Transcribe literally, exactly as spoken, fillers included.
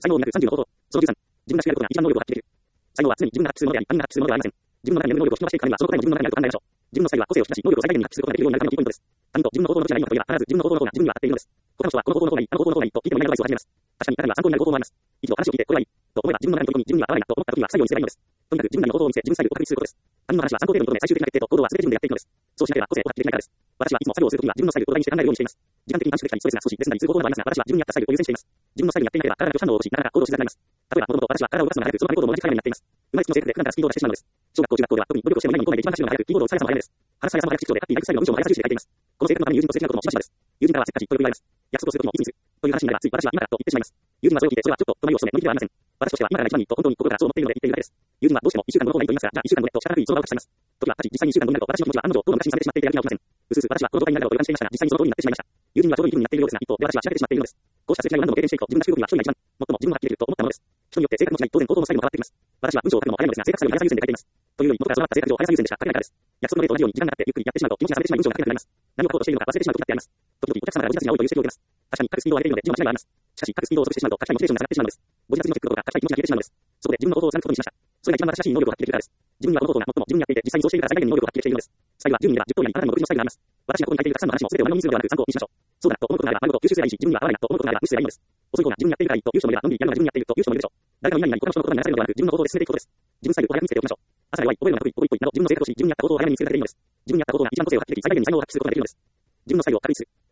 才能を磨くさんじゅうの方法。そのじゅうさん、自分が主であることが一番能力を発揮できる。才能は常に自分が発揮するものであり、他人が発揮するものではありません。自分の中にある能力を引き伸ばしていくためには、その答えも自分の中にあると考えましょう。自分のスタイルは個性を引き出し、能力を最大限に発揮することができるようになるためのキーポイントです。他人と自分の方法のどちらがいいのかといえば、必ず自分の方法の方が自分には合っているのです。他の人はこの方法の方がいい、あの方法の方がいいと聞いてもいないアドバイスを始めます。確かに中には参考になる方法もあります。一度話を聞いて、これはいいと思えば自分の中に取り込み、自分には合わないなと思った時には作業にすればいいのです。とにかく自分なりの方法を見せ、自分スタイルを確立することです。他人の話は参考程度にとどめ、最終的な決定と行動は全て自分でやっていくのです。そうしなければ個性を発揮できないからです。私はいつも作業をするときには自分のスタイルを土台にして考えるようにしています。時間的に短縮できたり、ストレスが少し別なりする方法などありますが、私は自分に合ったスタイルを優先しています。自分のスタイルにやっていなければ、体が拒否反応を起こし、なかなか行動しづらくなります。例えば、もともと私は体を動かすのが早く、その場で行動も同じく早めにやっています。生まれつきの性格で普段からスピードを出してしまうのです。小学校、中学校では特に努力をしてもいないのに、一番走るのが早く、キーボードを速さも速いのです。話す速さも速く、口調で書き、大学最後の文章も速さ重視で書いています。この性格のために友人とすれ違うこともしばしばです。友人からはせっかちとよく言われます。約束をするときもいつにするという話になれば、つい私は今だと言ってしまいます。友人はそれを聞いて、それはちょっと隣を務め、乗り気ではありません。私としては今からが一番いいと本当に心からそう思っているので言っているだけです。友人はどうしてもいっしゅうかんごの方がいいと言いますが、じゃあいっしゅうかんごでと力強いその場を貸します。時は、実際にいっしゅうかんごになると私の気持ちは案の定どうも昔にされてしまっていてやる気が起きません。うすうす私はこの状態になると予感していましたが、実際にその通りになってしまいました。友人はちょうどいい気分になっているようですが、一方で私は調べてしまっているのです。こうした説明を何度も経験していくと、自分が知ることには一人が一番、最も自分を発揮できると思ったものです。人によって性格の違い、当然行動のスタイルも変わってきます。私は文章を書くのも早いのですが、正確さより速さ優先で書いています。というより、元から備わった性格上速さ優先でしか書けないからです。約束の例と同じように時間がかかってゆっくりやってしまうと気持ちが冷めてしまい文章が書けなくなります。何を書こうとしているのか忘れてしまう時だってあります。時々お客様がご自身が多いという指摘を受けます。確かに書くスピードを上げているので字の間違いがあります。しかし書くスピードを遅くしてしまうと書きたいモチベーションが下がってしまうのです。ご自殺に書くことが書きたい気持ちが消えてしまうのです。そこで自分の方法を貫くことにしました。それが一番私らしい能力を発揮できるからです。自分にはこの方法が最も自分に合っていて、実際にそうしているから最大限に能力を発揮できているのです。スタイルはじゅうにんいればじゅう通りあり、あなたにも独自のスタイルがあります。私がここに書いているたくさんの話も全てを丸飲みにするのではなく参考にしましょう。そうだなと思うことがあれば丸ごと吸収すればいいし、自分には合わないなと思うことがあれば無視すればいいのです。遅い方が自分に合っているからいいという人もいれば、のんびりやるのが自分に合っているという人もいるでしょう。誰かのいないいない他の人の言葉に流されるのではなく、自分の方法で進めていくことです。自分スタイルを早く見つけておきましょう。朝が弱い、覚えるのが得意、ここ一歩など自分の性格をし、自分に合った行動を早めに見つけるだけでいいのです。自分に合った行動が一番個性を発揮でき、最大限に才能を発揮することができるのです。自分のスタイルを確立する。